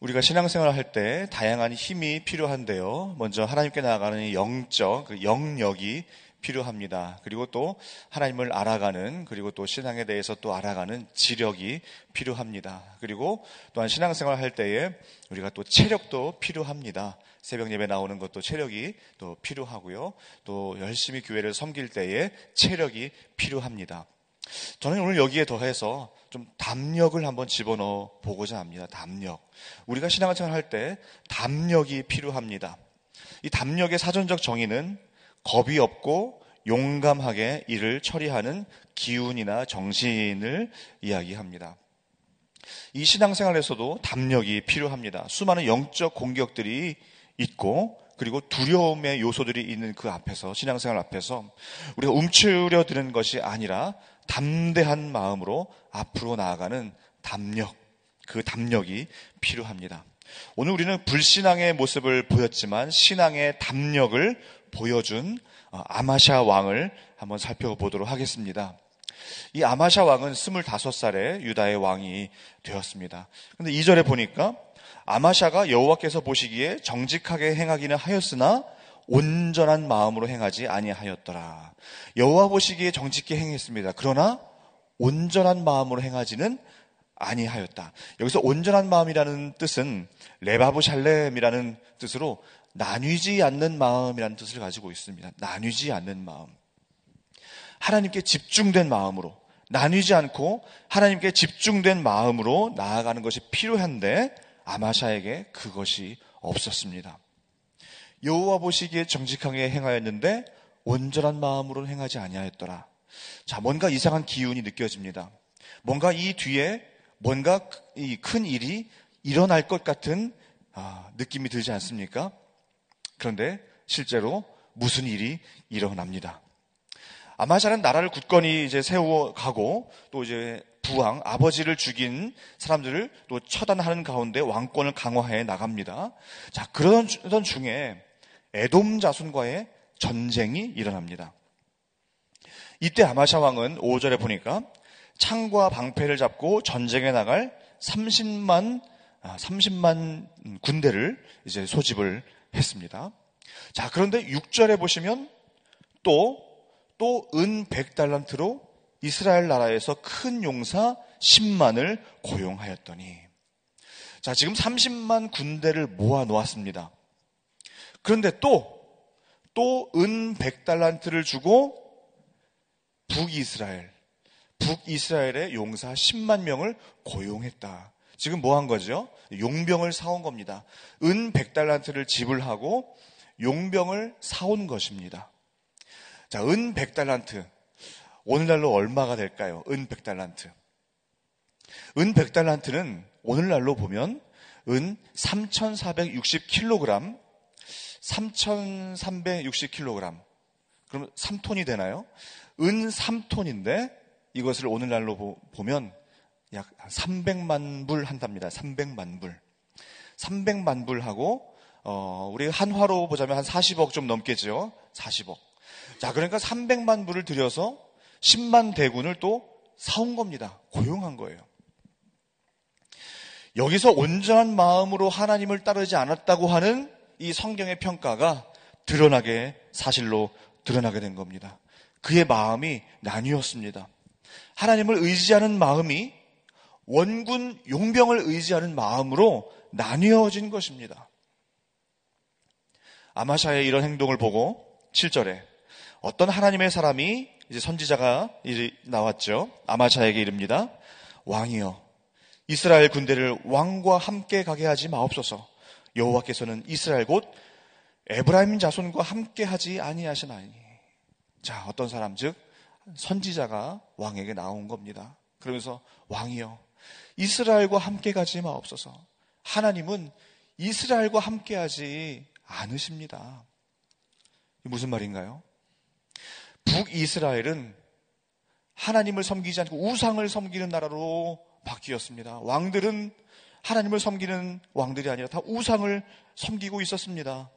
우리가 신앙생활을 할 때 다양한 힘이 필요한데요. 먼저 하나님께 나아가는 영적, 그 영역이 필요합니다. 그리고 또 하나님을 알아가는, 그리고 또 신앙에 대해서 또 알아가는 지력이 필요합니다. 그리고 또한 신앙생활을 할 때에 우리가 또 체력도 필요합니다. 새벽 예배 나오는 것도 체력이 또 필요하고요. 또 열심히 교회를 섬길 때에 체력이 필요합니다. 저는 오늘 여기에 더해서 좀 담력을 한번 집어넣어 보고자 합니다. 담력. 우리가 신앙생활을 할 때 담력이 필요합니다. 이 담력의 사전적 정의는 겁이 없고 용감하게 일을 처리하는 기운이나 정신을 이야기합니다. 이 신앙생활에서도 담력이 필요합니다. 수많은 영적 공격들이 있고 그리고 두려움의 요소들이 있는 그 앞에서, 신앙생활 앞에서 우리가 움츠려드는 것이 아니라 담대한 마음으로 앞으로 나아가는 담력, 그 담력이 필요합니다. 오늘 우리는 불신앙의 모습을 보였지만 신앙의 담력을 보여준 아마샤 왕을 한번 살펴보도록 하겠습니다. 이 아마샤 왕은 25살에 유다의 왕이 되었습니다. 그런데 2절에 보니까 아마샤가 여호와께서 보시기에 정직하게 행하기는 하였으나 온전한 마음으로 행하지 아니하였더라. 여호와 보시기에 정직히 행했습니다. 그러나 온전한 마음으로 행하지는 아니하였다. 여기서 온전한 마음이라는 뜻은 레바브 샬렘이라는 뜻으로 나뉘지 않는 마음이라는 뜻을 가지고 있습니다. 나뉘지 않는 마음. 하나님께 집중된 마음으로, 나뉘지 않고 하나님께 집중된 마음으로 나아가는 것이 필요한데 아마샤에게 그것이 없었습니다. 여호와 보시기에 정직하게 행하였는데 온전한 마음으로 행하지 아니하였더라. 자, 뭔가 이상한 기운이 느껴집니다. 뭔가 이 뒤에 뭔가 이 큰 일이 일어날 것 같은 느낌이 들지 않습니까? 그런데 실제로 무슨 일이 일어납니다. 아마샤는 나라를 굳건히 이제 세워가고 또 이제 부왕, 아버지를 죽인 사람들을 또 처단하는 가운데 왕권을 강화해 나갑니다. 자, 그러던 중에 에돔 자손과의 전쟁이 일어납니다. 이때 아마샤 왕은 5절에 보니까 창과 방패를 잡고 전쟁에 나갈 30만 군대를 이제 소집을 했습니다. 자, 그런데 6절에 보시면 또 은 100달란트로 이스라엘 나라에서 큰 용사 10만을 고용하였더니, 자, 지금 30만 군대를 모아 놓았습니다. 그런데 또 은 100달란트를 주고 북이스라엘의 용사 10만 명을 고용했다. 지금 뭐 한 거죠? 용병을 사온 겁니다. 은 100달란트를 지불하고 용병을 사온 것입니다. 자, 은 100달란트. 오늘날로 얼마가 될까요? 은 100달란트. 은 100달란트는 오늘날로 보면 은 3,460kg, 3,360kg. 그럼 3톤이 되나요? 은 3톤인데 이것을 오늘날로 보면 약 300만 불 한답니다. 300만 불. 300만 불하고 우리 한화로 보자면 한 40억 좀 넘겠죠. 40억. 자, 그러니까 300만 불을 들여서 10만 대군을 또 사온 겁니다. 고용한 거예요. 여기서 온전한 마음으로 하나님을 따르지 않았다고 하는 이 성경의 평가가 사실로 드러나게 된 겁니다. 그의 마음이 나뉘었습니다. 하나님을 의지하는 마음이 원군 용병을 의지하는 마음으로 나뉘어진 것입니다. 아마샤의 이런 행동을 보고 7절에 어떤 하나님의 사람이, 이제 선지자가 나왔죠. 아마샤에게 이릅니다. 왕이여, 이스라엘 군대를 왕과 함께 가게 하지 마옵소서. 여호와께서는 이스라엘 곧 에브라임 자손과 함께 하지 아니하시나이니. 자, 어떤 사람, 즉 선지자가 왕에게 나온 겁니다. 그러면서 왕이여, 이스라엘과 함께 가지 마옵소서. 하나님은 이스라엘과 함께 하지 않으십니다. 무슨 말인가요? 북이스라엘은 하나님을 섬기지 않고 우상을 섬기는 나라로 바뀌었습니다. 왕들은 하나님을 섬기는 왕들이 아니라 다 우상을 섬기고 있었습니다.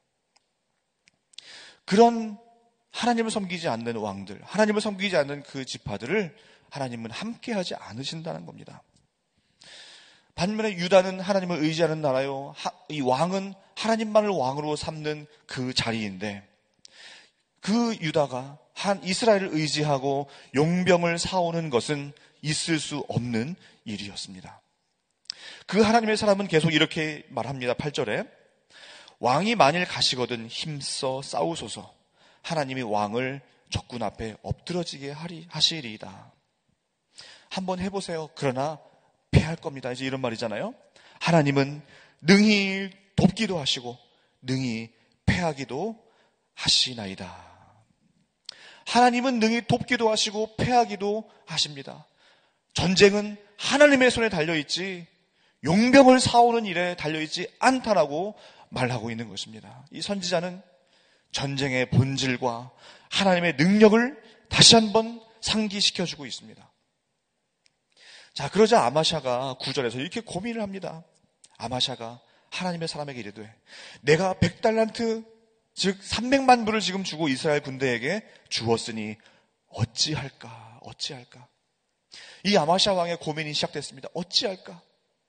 그런 하나님을 섬기지 않는 왕들, 하나님을 섬기지 않는 그 지파들을 하나님은 함께하지 않으신다는 겁니다. 반면에 유다는 하나님을 의지하는 나라요. 이 왕은 하나님만을 왕으로 삼는 그 자리인데, 그 유다가 한 이스라엘을 의지하고 용병을 사오는 것은 있을 수 없는 일이었습니다. 그 하나님의 사람은 계속 이렇게 말합니다. 8절에 왕이 만일 가시거든 힘써 싸우소서. 하나님이 왕을 적군 앞에 엎드러지게 하시리이다. 한번 해보세요. 그러나 패할 겁니다. 이제 이런 말이잖아요. 하나님은 능히 돕기도 하시고 능히 패하기도 하시나이다. 하나님은 능히 돕기도 하시고 패하기도 하십니다. 전쟁은 하나님의 손에 달려있지 용병을 사오는 일에 달려있지 않다라고 말하고 있는 것입니다. 이 선지자는 전쟁의 본질과 하나님의 능력을 다시 한번 상기시켜주고 있습니다. 자, 그러자 아마샤가 9절에서 이렇게 고민을 합니다. 아마샤가 하나님의 사람에게 이르되 내가 100달란트 즉 300만 불을 지금 주고 이스라엘 군대에게 주었으니 어찌할까? 이 아마샤 왕의 고민이 시작됐습니다. 어찌할까?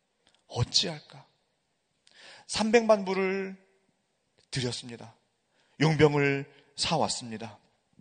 300만 불을 드렸습니다. 용병을 사왔습니다.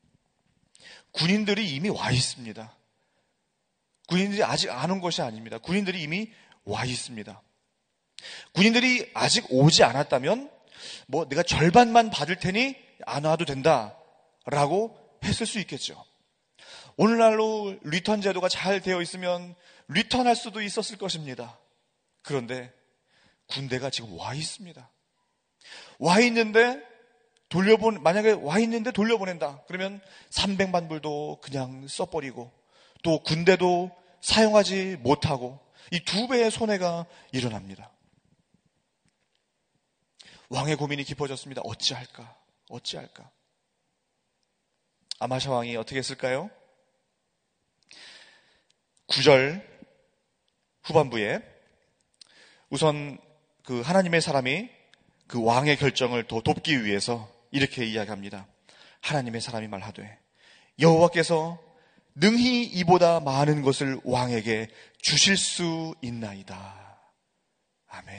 군인들이 이미 와 있습니다. 군인들이 아직 안 온 것이 아닙니다. 군인들이 이미 와 있습니다. 군인들이 아직 오지 않았다면 내가 절반만 받을 테니 안 와도 된다라고 했을 수 있겠죠. 오늘날로 리턴 제도가 잘 되어 있으면 리턴할 수도 있었을 것입니다. 그런데 군대가 지금 와 있습니다. 와 있는데 만약에 와 있는데 돌려보낸다. 그러면 300만 불도 그냥 써버리고 또 군대도 사용하지 못하고 이 2배의 손해가 일어납니다. 왕의 고민이 깊어졌습니다. 어찌할까? 아마샤 왕이 어떻게 했을까요? 9절 후반부에 우선 그 하나님의 사람이 그 왕의 결정을 더 돕기 위해서 이렇게 이야기합니다. 하나님의 사람이 말하되 여호와께서 능히 이보다 많은 것을 왕에게 주실 수 있나이다. 아멘.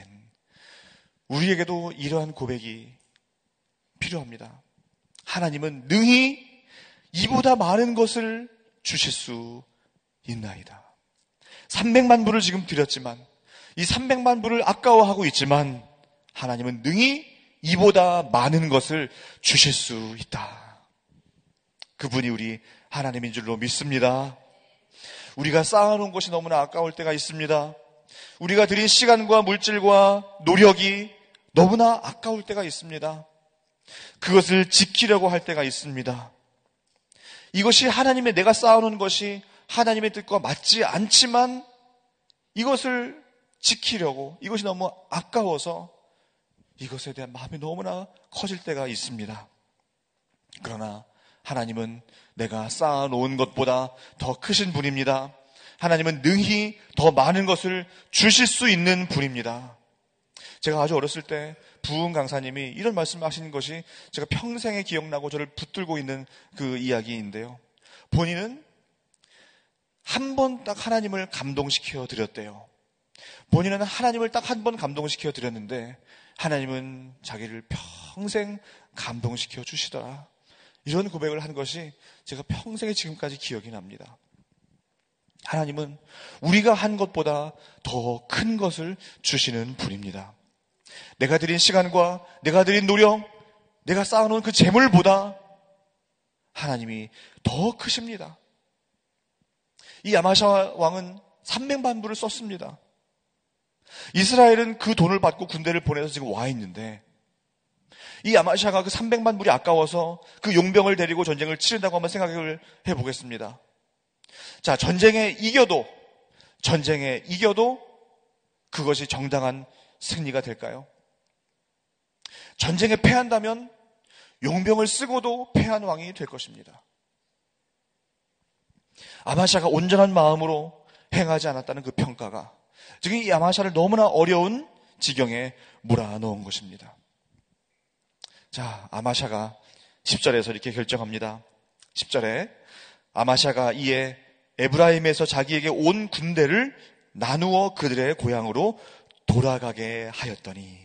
우리에게도 이러한 고백이 필요합니다. 하나님은 능히 이보다 많은 것을 주실 수 있나이다. 300만 불을 지금 드렸지만 이 300만 불을 아까워하고 있지만 하나님은 능히 이보다 많은 것을 주실 수 있다. 그분이 우리 하나님인 줄로 믿습니다. 우리가 쌓아놓은 것이 너무나 아까울 때가 있습니다. 우리가 드린 시간과 물질과 노력이 너무나 아까울 때가 있습니다. 그것을 지키려고 할 때가 있습니다. 이것이 하나님의 내가 쌓아놓은 것이 하나님의 뜻과 맞지 않지만 이것을 지키려고 이것이 너무 아까워서 이것에 대한 마음이 너무나 커질 때가 있습니다. 그러나 하나님은 내가 쌓아놓은 것보다 더 크신 분입니다. 하나님은 능히 더 많은 것을 주실 수 있는 분입니다. 제가 아주 어렸을 때 부흥 강사님이 이런 말씀하시는 것이 제가 평생에 기억나고 저를 붙들고 있는 그 이야기인데요. 본인은 한 번 딱 하나님을 감동시켜 드렸대요. 본인은 하나님을 딱 한 번 감동시켜 드렸는데 하나님은 자기를 평생 감동시켜 주시더라. 이런 고백을 한 것이 제가 평생에 지금까지 기억이 납니다. 하나님은 우리가 한 것보다 더 큰 것을 주시는 분입니다. 내가 드린 시간과 내가 드린 노력, 내가 쌓아놓은 그 재물보다 하나님이 더 크십니다. 이 아마샤 왕은 300만 불을 썼습니다. 이스라엘은 그 돈을 받고 군대를 보내서 지금 와 있는데 이 아마샤가 그 300만 불이 아까워서 그 용병을 데리고 전쟁을 치른다고 한번 생각을 해보겠습니다. 자, 전쟁에 이겨도 그것이 정당한 승리가 될까요? 전쟁에 패한다면 용병을 쓰고도 패한 왕이 될 것입니다. 아마샤가 온전한 마음으로 행하지 않았다는 그 평가가 지금 이 아마샤를 너무나 어려운 지경에 몰아넣은 것입니다. 자, 아마샤가 10절에서 이렇게 결정합니다. 10절에 아마샤가 이에 에브라임에서 자기에게 온 군대를 나누어 그들의 고향으로 돌아가게 하였더니,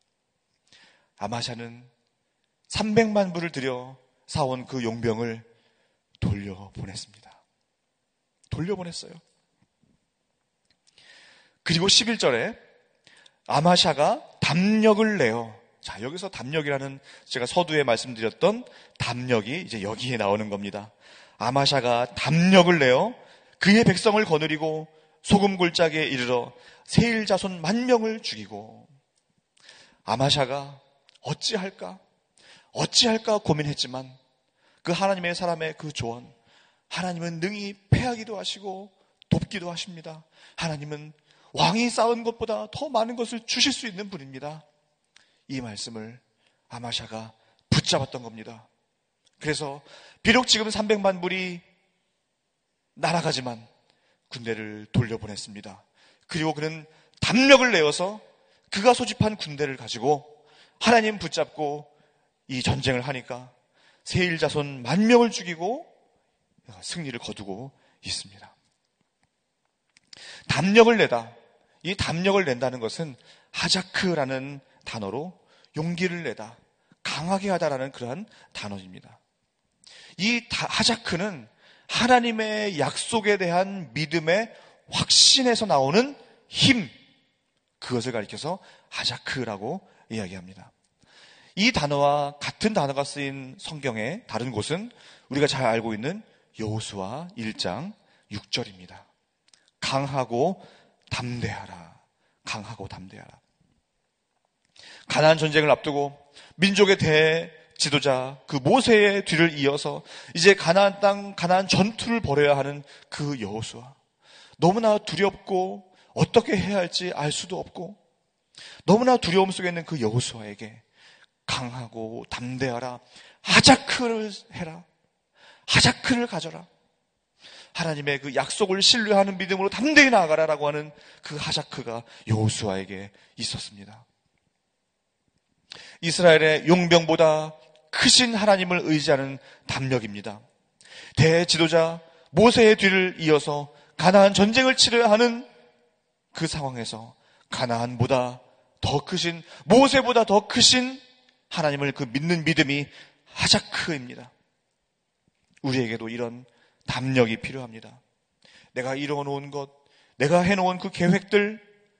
아마샤는 300만 불을 들여 사온 그 용병을 돌려보냈습니다. 돌려보냈어요. 그리고 11절에 아마샤가 담력을 내어, 자, 여기서 담력이라는, 제가 서두에 말씀드렸던 담력이 이제 여기에 나오는 겁니다. 아마샤가 담력을 내어 그의 백성을 거느리고 소금 골짜기에 이르러 세일 자손 10,000명을 죽이고, 아마샤가 어찌할까 고민했지만 그 하나님의 사람의 그 조언, 하나님은 능히 패하기도 하시고 돕기도 하십니다. 하나님은 왕이 쌓은 것보다 더 많은 것을 주실 수 있는 분입니다. 이 말씀을 아마샤가 붙잡았던 겁니다. 그래서 비록 지금 300만 불이 날아가지만 군대를 돌려보냈습니다. 그리고 그는 담력을 내어서 그가 소집한 군대를 가지고 하나님 붙잡고 이 전쟁을 하니까 세일 자손 10,000명을 죽이고 승리를 거두고 있습니다. 담력을 내다. 이 담력을 낸다는 것은 하자크라는 단어로 용기를 내다, 강하게 하다라는 그러한 단어입니다. 이 하자크는 하나님의 약속에 대한 믿음의 확신에서 나오는 힘, 그것을 가리켜서 하자크라고 이야기합니다. 이 단어와 같은 단어가 쓰인 성경의 다른 곳은 우리가 잘 알고 있는 여호수아 1장 6절입니다. 강하고 담대하라. 강하고 담대하라. 가나안 전쟁을 앞두고 민족의 대지도자 그 모세의 뒤를 이어서 이제 가나안 땅, 가나안 전투를 벌여야 하는 그 여호수아. 너무나 두렵고 어떻게 해야 할지 알 수도 없고 너무나 두려움 속에 있는 그 여호수아에게 강하고 담대하라. 하자크를 해라. 하자크를 가져라. 하나님의 그 약속을 신뢰하는 믿음으로 담대히 나아가라라고 하는 그 하자크가 여호수아에게 있었습니다. 이스라엘의 용병보다 크신 하나님을 의지하는 담력입니다. 대지도자 모세의 뒤를 이어서 가나안 전쟁을 치러야 하는 그 상황에서 가나안보다 더 크신, 모세보다 더 크신 하나님을 그 믿는 믿음이 하자크입니다. 우리에게도 이런 담력이 필요합니다. 내가 이루어놓은 것, 내가 해놓은 그 계획들,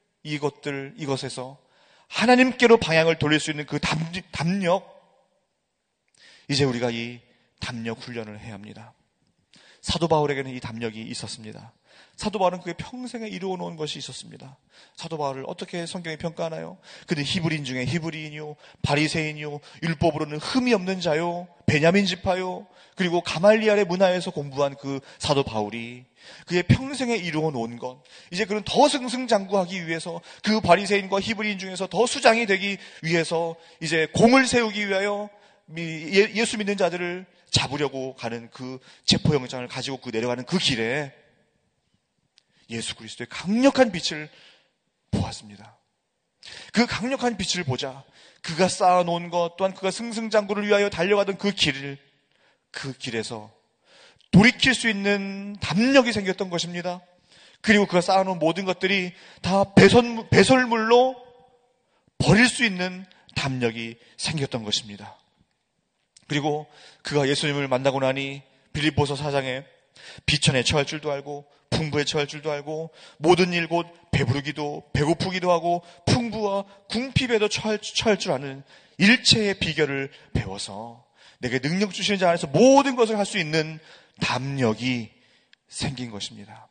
이것에서 하나님께로 방향을 돌릴 수 있는 그 담력, 이제 우리가 이 담력 훈련을 해야 합니다. 사도 바울에게는 이 담력이 있었습니다. 사도 바울은 그의 평생에 이루어놓은 것이 있었습니다. 사도 바울을 어떻게 성경이 평가하나요? 그는 히브리인 중에 히브리인이요, 바리새인이요, 율법으로는 흠이 없는 자요, 베냐민 지파요, 그리고 가말리알의 문화에서 공부한 그 사도 바울이 그의 평생에 이루어놓은 것, 이제 그는 더 승승장구하기 위해서 그 바리새인과 히브리인 중에서 더 수장이 되기 위해서 이제 공을 세우기 위하여 예수 믿는 자들을 잡으려고 가는 그 체포영장을 가지고 그 내려가는 그 길에 예수 그리스도의 강력한 빛을 보았습니다. 그 강력한 빛을 보자 그가 쌓아놓은 것, 또한 그가 승승장구를 위하여 달려가던 그 길에서 돌이킬 수 있는 담력이 생겼던 것입니다. 그리고 그가 쌓아놓은 모든 것들이 다 배설물로 버릴 수 있는 담력이 생겼던 것입니다. 그리고 그가 예수님을 만나고 나니 빌립보서 4장에 비천에 처할 줄도 알고 풍부에 처할 줄도 알고 모든 일 곧 배부르기도 배고프기도 하고 풍부와 궁핍에도 처할 줄 아는 일체의 비결을 배워서 내게 능력 주시는 자 안에서 모든 것을 할 수 있는 담력이 생긴 것입니다.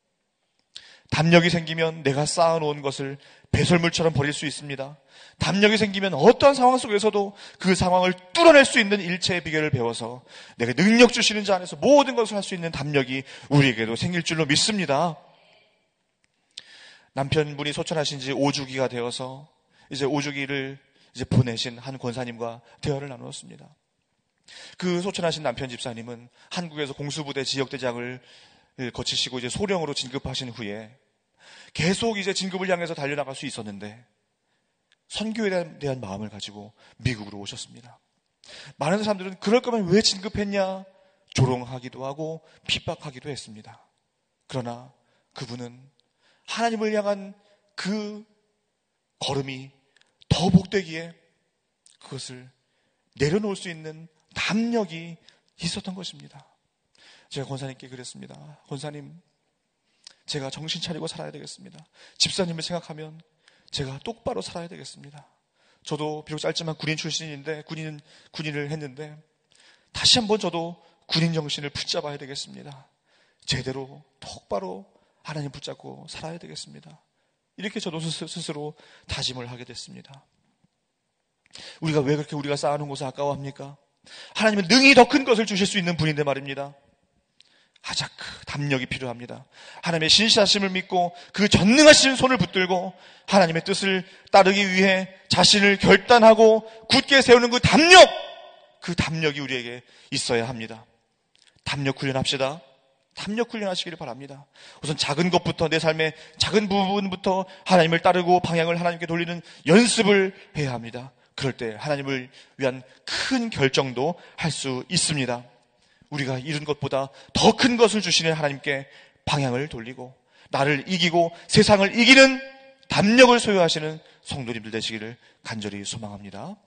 담력이 생기면 내가 쌓아놓은 것을 배설물처럼 버릴 수 있습니다. 담력이 생기면 어떠한 상황 속에서도 그 상황을 뚫어낼 수 있는 일체의 비결을 배워서 내가 능력 주시는 자 안에서 모든 것을 할 수 있는 담력이 우리에게도 생길 줄로 믿습니다. 남편분이 소천하신 지 5주기가 되어서 이제 5주기를 이제 보내신 한 권사님과 대화를 나누었습니다. 그 소천하신 남편 집사님은 한국에서 공수부대 지역대장을 거치시고 이제 소령으로 진급하신 후에 계속 이제 진급을 향해서 달려나갈 수 있었는데 선교에 대한 마음을 가지고 미국으로 오셨습니다. 많은 사람들은 그럴 거면 왜 진급했냐 조롱하기도 하고 핍박하기도 했습니다. 그러나 그분은 하나님을 향한 그 걸음이 더 복되기에 그것을 내려놓을 수 있는 담력이 있었던 것입니다. 제가 권사님께 그랬습니다. 권사님, 제가 정신 차리고 살아야 되겠습니다. 집사님을 생각하면 제가 똑바로 살아야 되겠습니다. 저도 비록 짧지만 군인 출신인데 군인을 했는데 다시 한번 저도 군인 정신을 붙잡아야 되겠습니다. 제대로 똑바로 하나님 붙잡고 살아야 되겠습니다. 이렇게 저도 스스로 다짐을 하게 됐습니다. 우리가 왜 그렇게 우리가 쌓아놓은 것을 아까워합니까? 하나님은 능히 더 큰 것을 주실 수 있는 분인데 말입니다. 하자 그 담력이 필요합니다. 하나님의 신실하심을 믿고 그 전능하신 손을 붙들고 하나님의 뜻을 따르기 위해 자신을 결단하고 굳게 세우는 그 담력이 우리에게 있어야 합니다. 담력 훈련합시다. 담력 훈련하시기를 바랍니다. 우선 작은 것부터, 내 삶의 작은 부분부터 하나님을 따르고 방향을 하나님께 돌리는 연습을 해야 합니다. 그럴 때 하나님을 위한 큰 결정도 할 수 있습니다. 우리가 이룬 것보다 더 큰 것을 주시는 하나님께 방향을 돌리고 나를 이기고 세상을 이기는 담력을 소유하시는 성도님들 되시기를 간절히 소망합니다.